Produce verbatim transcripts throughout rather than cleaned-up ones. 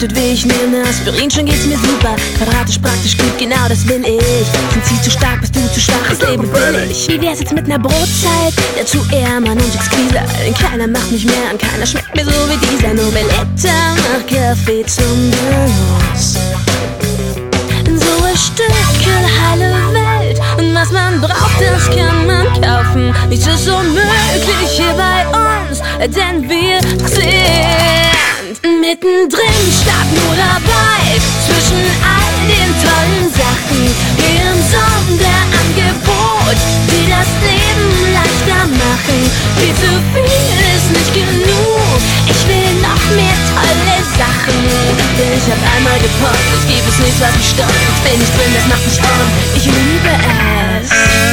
tut weh, ich nehme Aspirin, schon geht's mir super. Quadratisch, praktisch gut, genau das bin ich. Sind sie zu stark, bist du zu schwach, das Leben billig. Wie wär's jetzt mit ner Brotzeit? Dazu eher Mann und Exquise. Denn keiner macht mich mehr an, keiner schmeckt mir so wie dieser Nobeletta. Mach Kaffee zum Genuss. So ein Stück heile Welt. Und was man braucht, das kann man kaufen. Nichts ist unmöglich hier bei uns, denn wir sind mittendrin statt nur dabei. Zwischen all den tollen Sachen hier im Sonderangebot, die das Leben leichter machen. Viel zu viel ist nicht genug. Ich will noch mehr tolle Sachen. Denn ich hab einmal gepoppt, es gibt es nichts, was mich stoppt. Jetzt bin ich drin, das macht mich on. Ich liebe es.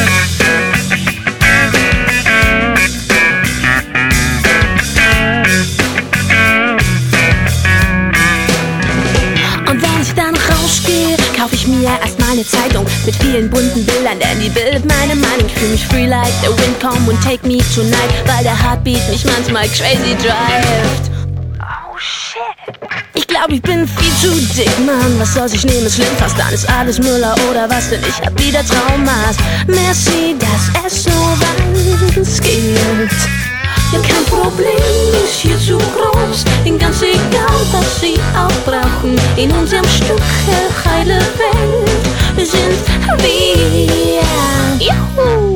Kauf ich mir erstmal eine Zeitung mit vielen bunten Bildern, denn die bildet meine Meinung. Ich fühl mich free like the wind, come and take me tonight, weil der Heartbeat mich manchmal crazy drivet. Oh shit. Ich glaub, ich bin viel zu dick, Mann. Was soll's, ich nehme es schlimm, fast dann ist alles Müller oder was, denn ich hab wieder Traumas. Merci, dass es so weit geht. Ja, kein Problem, ist hier zu groß. Ihnen ganz egal, was sie auch brauchen. In unserem Stück heile Welt sind wir. Juhu!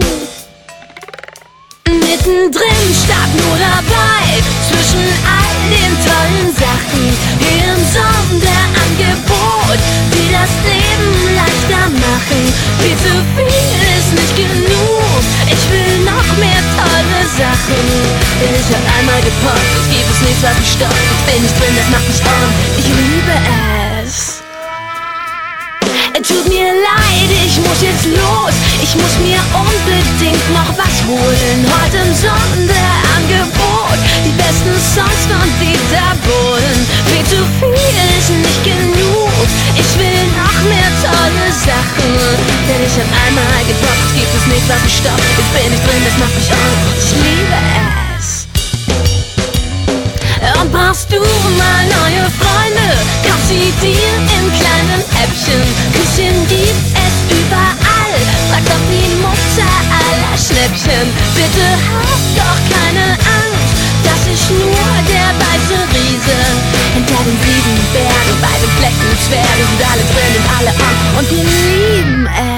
Mittendrin statt nur dabei. Zwischen all den tollen Sachen hier im Sonderangebot, die das Leben leichter machen. Viel zu viel ist nicht genug. Ich will noch mehr tolle Sachen. Denn ich hab einmal gepoppt, es gibt es nichts, was mich stoppt. Jetzt bin ich drin, das macht mich on. Ich liebe es. Tut mir leid, ich muss jetzt los. Ich muss mir unbedingt noch was holen. Heute im Sonderangebot die besten Songs von Dieter Bohlen. Viel zu viel ist nicht genug. Ich will noch mehr tolle Sachen. Denn ich hab einmal gepoppt, es gibt es nichts, was mich stoppt. Jetzt bin ich drin, das macht mich on. Ich liebe es. Und brauchst du mal neue Freunde, kauf sie dir in kleinen Häppchen. Küsschen gibt es überall, frag doch die Mutter aller Schnäppchen. Bitte hab doch keine Angst, das ist nur der weiße Riese. Hinter den sieben Bergen, bei den Flecken Zwergen sind alle drin und alle on und wir lieben es.